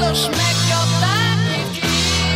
biztos megkapták, mit kértek.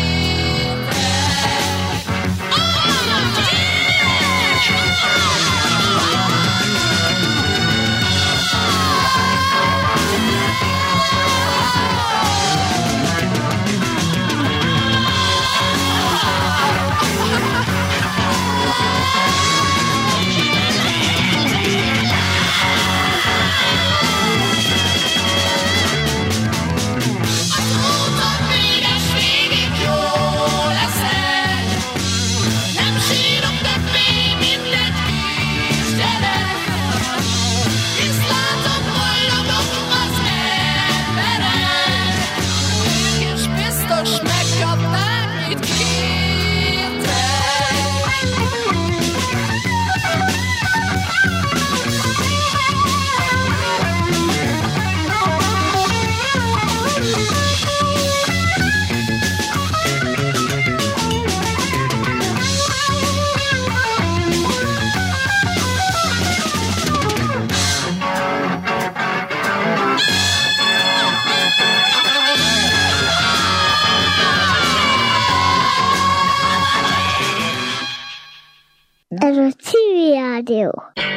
Ez a Civil Rádió.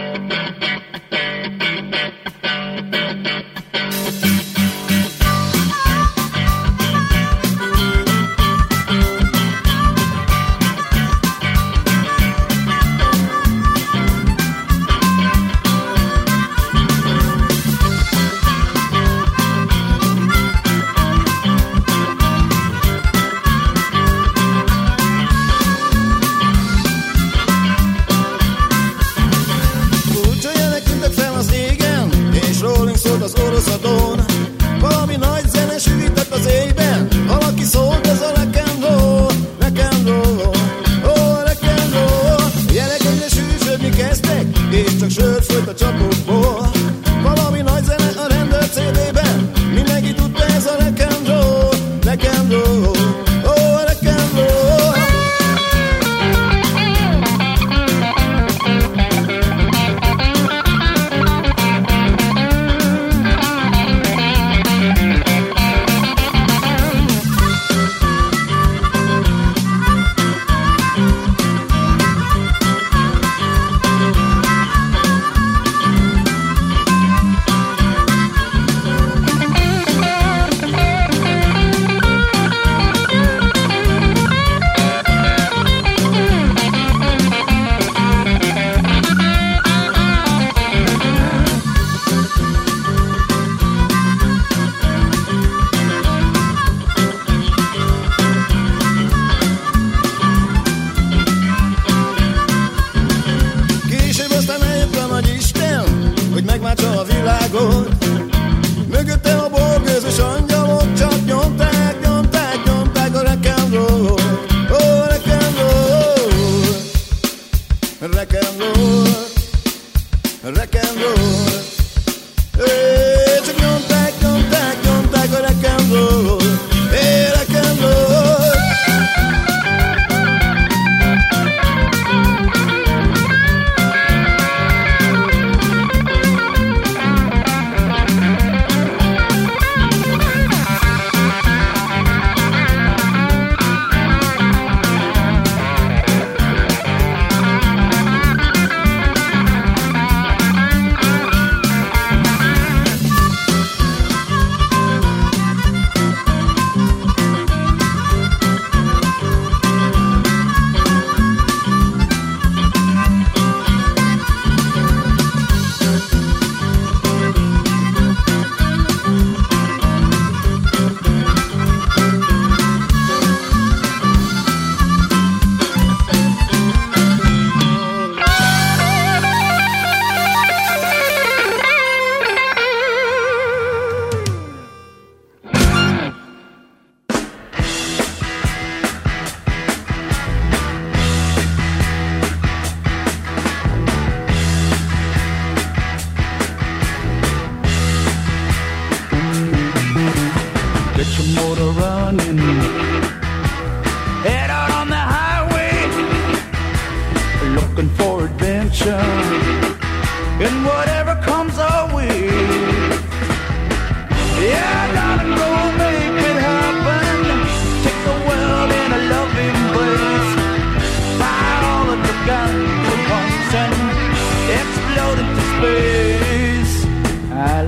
Az oroszadón valami nagy zene süvített az éjben, valaki szólt, ez a rock and roll, rock and roll, oh, rock and roll. Jelek egyre sűrűsödni kezdtek, és csak sört folyt a csapokból. Valami nagy zene a rendőr CD-ben, mindenki tudta, ez a rock and roll, rock and roll, oh, rock and roll. Mögöttem a borgőzös angyalok csak nyomták, nyomták, nyomták a rock and roll, oh, rock and roll, rock and roll, rock and roll, csak nyomták, nyomták, nyomták a rock and roll, rock and roll. And whatever comes our way, yeah, darling, go make it happen.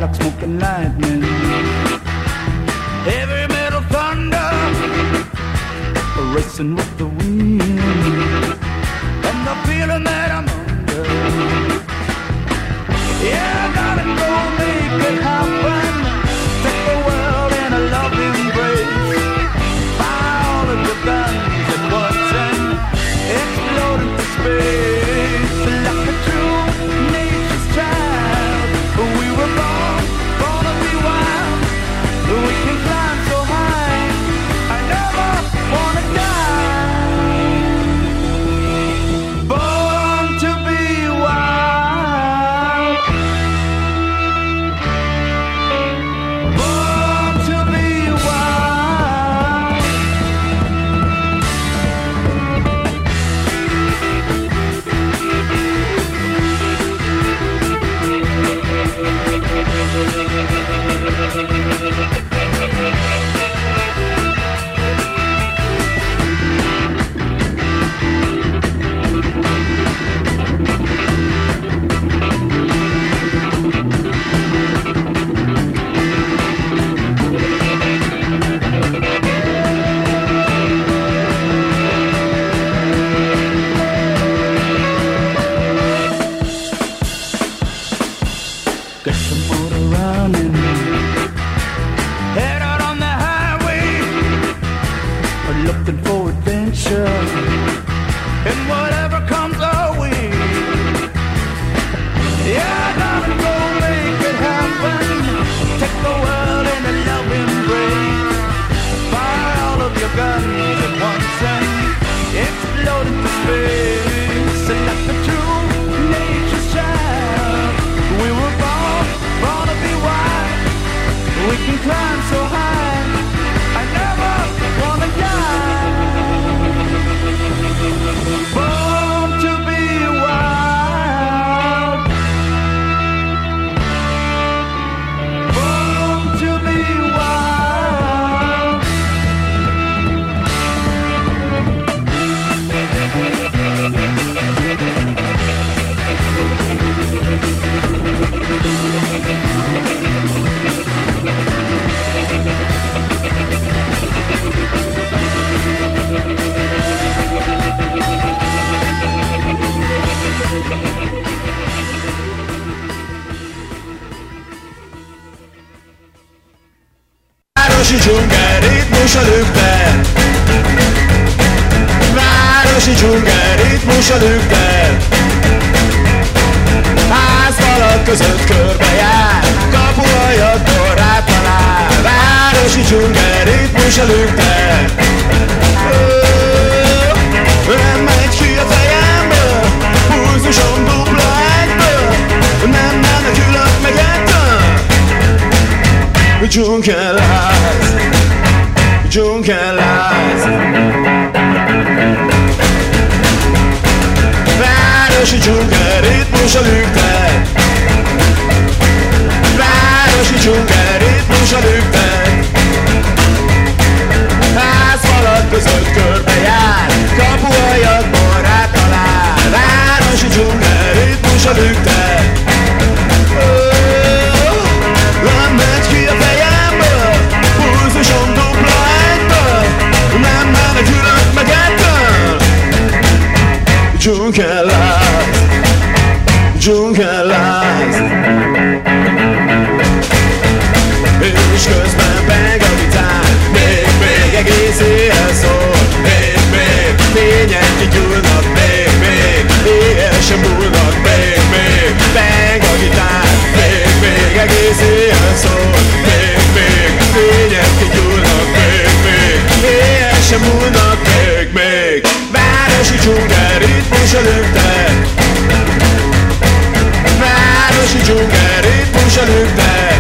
like smoke and lightning. Heavy metal thunder, racing with the wind, and the feeling that I'm under. Yeah, I gotta go make it happen. Take the world in a loving embrace. Fire all of the guns at once and explode into space. Like a true nature's child, we were born to be wild. We can climb so high, I never wanna die. Born to be wild. Born to be wild. Get some motor running. Head out on the highway, looking for adventure, and whatever comes our way. Yeah, gotta go make it happen. Take the world in a loving embrace. Fire all of your guns at once and explode into space. And like the true nature's child, we were born to be wild. We can climb so high, I never wanna die. Born to be wild. Born to be wild. Városi dzsungel, ritmus a lüktel. Városi dzsungel, ritmus a lüktel. Házfalak között körbejár, kapuajadból rátalál. Városi dzsungel, ritmus a lüktel. Nem megy ki a fejemből, pulzusom dupla egyből. Nem menekülök meg ettől. Dzsungelláz, dzsungelláz. Városi dzsungel, ritmus a lüktel. Városi dzsungel, ritmus a lüktel. Házfalak között körbejár, kapuajadból rátalál. Városi dzsungel, ritmus a lüktel. Nem megy ki a fejemből, pulzusom dupla egyből. Nem menekülök meg ettől. Dzsungelláz, dzsungelláz. És közben beng a gitár, még egész éjjel szól. Még fények kigyúlnak, még éjjel sem múlnak. Még beng a gitár, még egész éjjel szól. Még fények kigyúlnak, még éjjel sem múlnak. Még városi dzsungel, ritmus a lüktel. Városi dzsungel, ritmus a lüktel.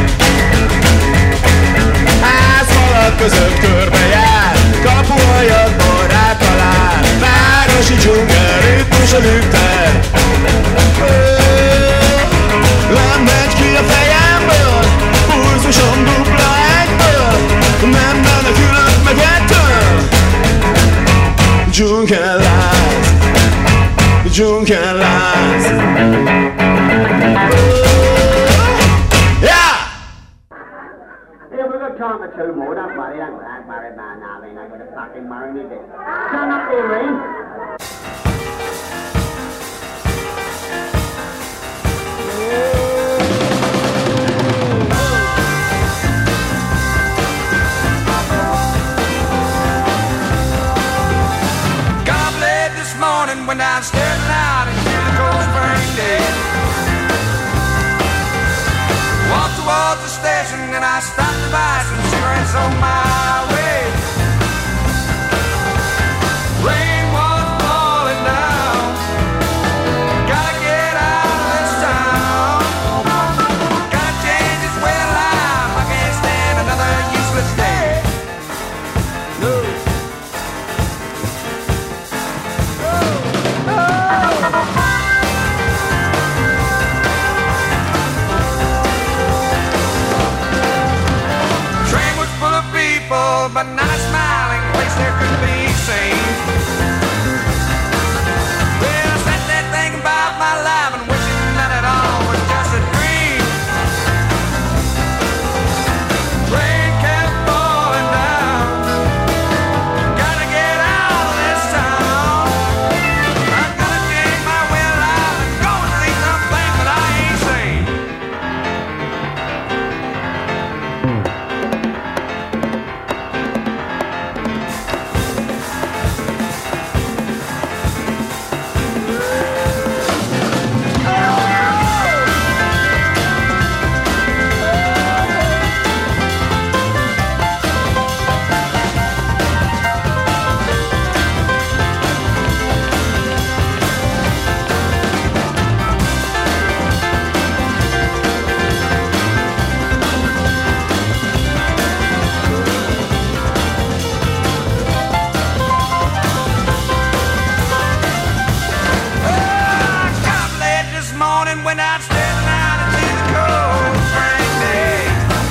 Házfalak között körbejár, kapuajadból rátalál. Városi dzsungel, ritmus a lüktel. Nem megy ki a fejemből, pulzusom dupla egyből. Nem menekülök meg ettől. Dzsungelláz, dzsungelláz. Yeah! two more, don't worry, man, now, I got a fucking marry me there. Turn up there, Ring. Got up late this morning, went downstairs out into the cold spring day. Walked towards the station and I stopped to buy some cigarettes on my way. Rain was falling down. Gotta get out of this town. Gotta change this way of life. I can't stand another useless day. No. Train was full of people, but not a smiling place there could be seen. Well, I sat there thinking about my life and wishing that it all was just a dream. Rain kept falling down. Gotta get out of this town. I'm gonna change my way of life and go and see something that I ain't seen. Went downstairs and out into the cold spring day.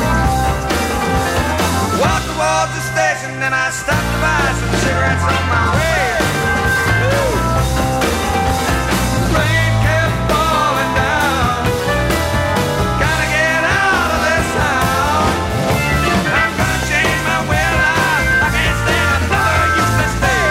Walked towards the station and I stopped to buy some cigarettes on my way. Rain kept falling down. Gotta get out of this town. I'm gonna change my way of life. I can't stand another useless day.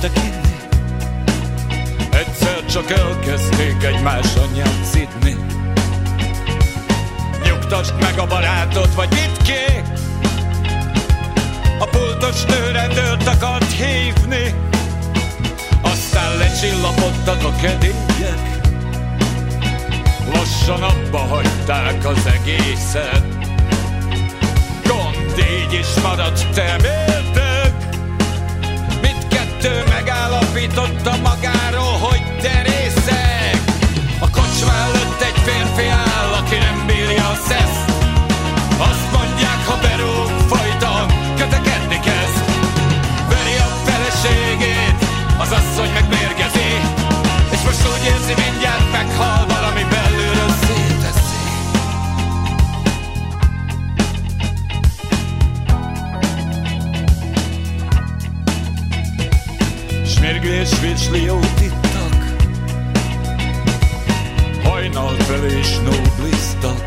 kezdtek inni. Egyszer csak elkezdték egymásra nyászidni. Nyugtasd meg a barátod, vagy mit kék? A pultos nő rendőrt akart hívni. Aztán lecsillapodtak a kedélyek. Lassan abba hagyták az egészet. Gond így is maradt, te mértek. Mindkettő megállapította magáról, hogy te részeg. A kocsma előtt egy férfi áll, aki nem bírja a szeszt. Azt mondják, ha berúg, folyton kötekedni kezd. Veri a feleségét, az asszony meg mérgezi. És most úgy érzi, mindjárt meghal, valami belülről széteszi. Smirgli és virsli jót ittak. Hajnal felé snóbliztak.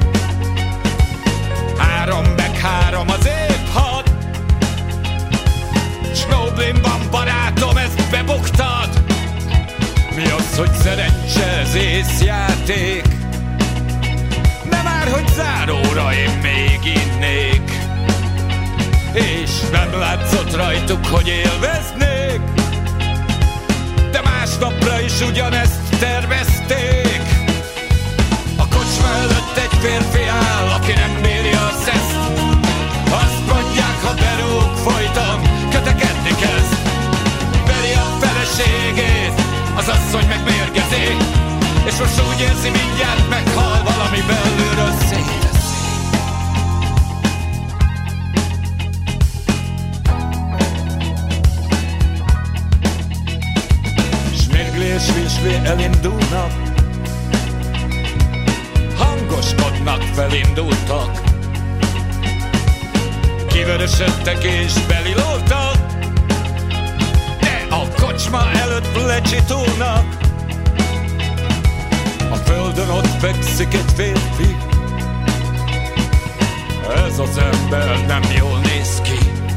3 meg 3 az év 6. Snóblin van barátom, ezt bebuktad. Mi az, hogy szerencse, ez észjáték? Nem már, hogy záróra én még innék. És nem látszott rajtuk, hogy élveznék. De másnapra is ugyanezt tervezték. A kocsma előtt egy férfi áll, aki nem bírja a szeszt. Azt mondják, ha berúg, folyton kötekedni kezd. Veri a feleségét, az asszony meg mérgezi. És most úgy érzi, mindjárt meghal, valami belülről széteszi. Smirgli és virsli elindulnak. Hangoskodnak, felindultak. Kivörösödtek és belilódtak. De a kocsma előtt lecsitulnak. A földön ott fekszik egy férfi. Ez az ember nem jól néz ki.